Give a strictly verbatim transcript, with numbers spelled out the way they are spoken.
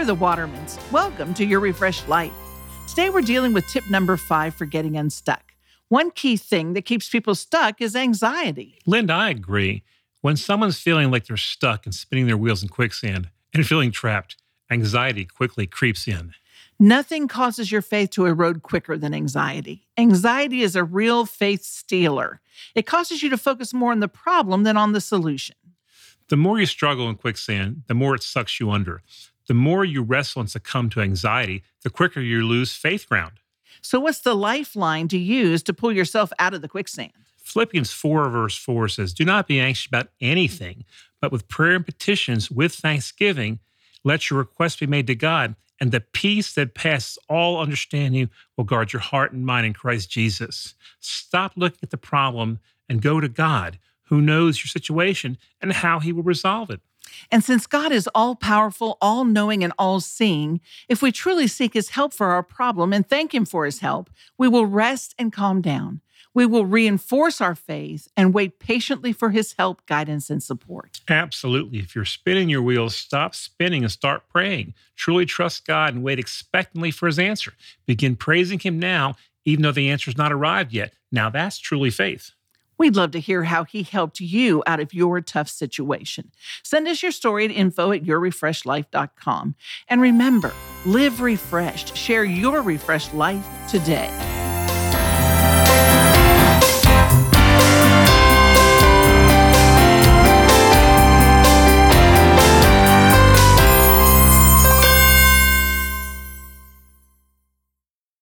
We're the Watermans. Welcome to Your Refreshed Life. Today we're dealing with tip number five for getting unstuck. One key thing that keeps people stuck is anxiety. Linda, I agree. When someone's feeling like they're stuck and spinning their wheels in quicksand and feeling trapped, anxiety quickly creeps in. Nothing causes your faith to erode quicker than anxiety. Anxiety is a real faith stealer. It causes you to focus more on the problem than on the solution. The more you struggle in quicksand, the more it sucks you under. The more you wrestle and succumb to anxiety, the quicker you lose faith ground. So what's the lifeline to use to pull yourself out of the quicksand? Philippians four verse four says, "Do not be anxious about anything, but with prayer and petitions, with thanksgiving, let your requests be made to God, and the peace that passes all understanding will guard your heart and mind in Christ Jesus." Stop looking at the problem and go to God, who knows your situation and how he will resolve it. And since God is all-powerful, all-knowing, and all-seeing, if we truly seek his help for our problem and thank him for his help, we will rest and calm down. We will reinforce our faith and wait patiently for his help, guidance, and support. Absolutely. If you're spinning your wheels, stop spinning and start praying. Truly trust God and wait expectantly for his answer. Begin praising him now, even though the answer's not arrived yet. Now that's truly faith. We'd love to hear how he helped you out of your tough situation. Send us your story at info at your refreshed life dot com. And remember, live refreshed. Share your refreshed life today.